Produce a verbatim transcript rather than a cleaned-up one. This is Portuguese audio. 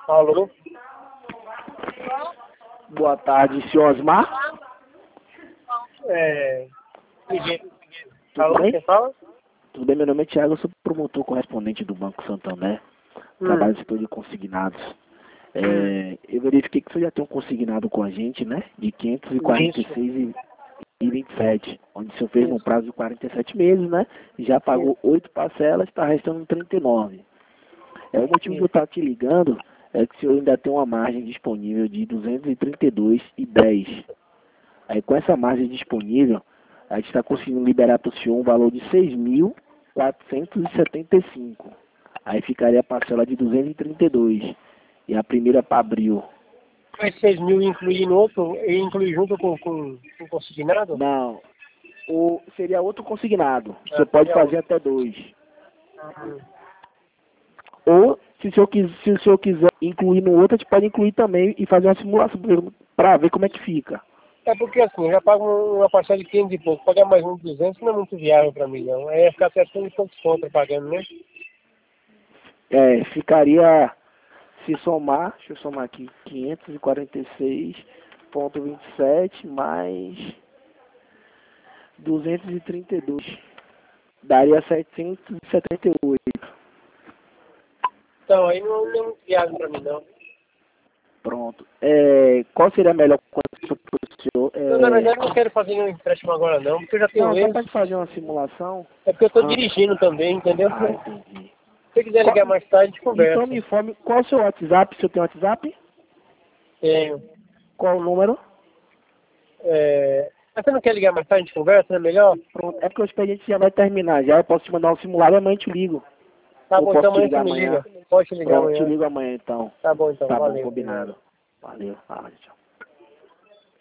Alô? Boa tarde, senhor Osmar. É... Miguel. Tudo Alô, bem? quem fala? Tudo bem, meu nome é Thiago, eu sou promotor correspondente do Banco Santander. Hum. Trabalho no setor de consignados. É, Hum. eu verifiquei que você já tem um consignado com a gente, né? De quinhentos e quarenta e seis e vinte e sete, onde o senhor fez no Isso. prazo de quarenta e sete meses, né? Já pagou oito parcelas, está restando trinta e nove. É, o motivo de eu Isso. estar te ligando é que o senhor ainda tem uma margem disponível de duzentos e trinta e dois e dez. Aí com essa margem disponível, a gente está conseguindo liberar para o senhor um valor de seis mil quatrocentos e setenta e cinco. Aí ficaria a parcela de duzentos e trinta e dois. E a primeira para abril. Mas seis mil incluir no outro, e incluir junto com, com, com o consignado? Não, o, seria outro consignado. O Ah, senhor pode seria fazer outro. até dois. Hum. Ou, se o senhor, quis, se o senhor quiser incluir no outro, a gente pode incluir também e fazer uma simulação para ver como é que fica. É porque assim, eu já pago uma parcela de quinhentos e pouco, pagar mais um de duzentos não é muito viável para mim, não. Aí ia ficar testando de poucos contra pagando, né? É, ficaria, se somar, deixa eu somar aqui, quinhentos e quarenta e seis vírgula vinte e sete mais duzentos e trinta e dois, daria setecentos e setenta e oito. Então, aí não, não é muito viável para mim, não. Pronto. É, qual seria a melhor condição para o senhor? Eu, na É, verdade, não quero fazer nenhum empréstimo agora, não, porque eu já tenho não, só erros. para fazer uma simulação. É porque eu estou Ah, dirigindo também, entendeu? ah, entendi. Se você quiser Qual- ligar mais tarde, a gente então conversa. me informe, qual é o seu WhatsApp? Se eu tenho WhatsApp? Tenho. Qual o número? É... Mas você não quer ligar mais tarde, a gente conversa, não é melhor? Pronto. É porque o expediente já vai terminar. Já eu posso te mandar um simulado e amanhã eu te ligo. Tá Ou bom, posso então te amanhã você ligar me amanhã. liga. Pode te ligar Pronto, te amanhã. ligo amanhã então. Tá bom, então. Tá bom, Valeu. Obrigado. combinado. Valeu. Fala, tchau.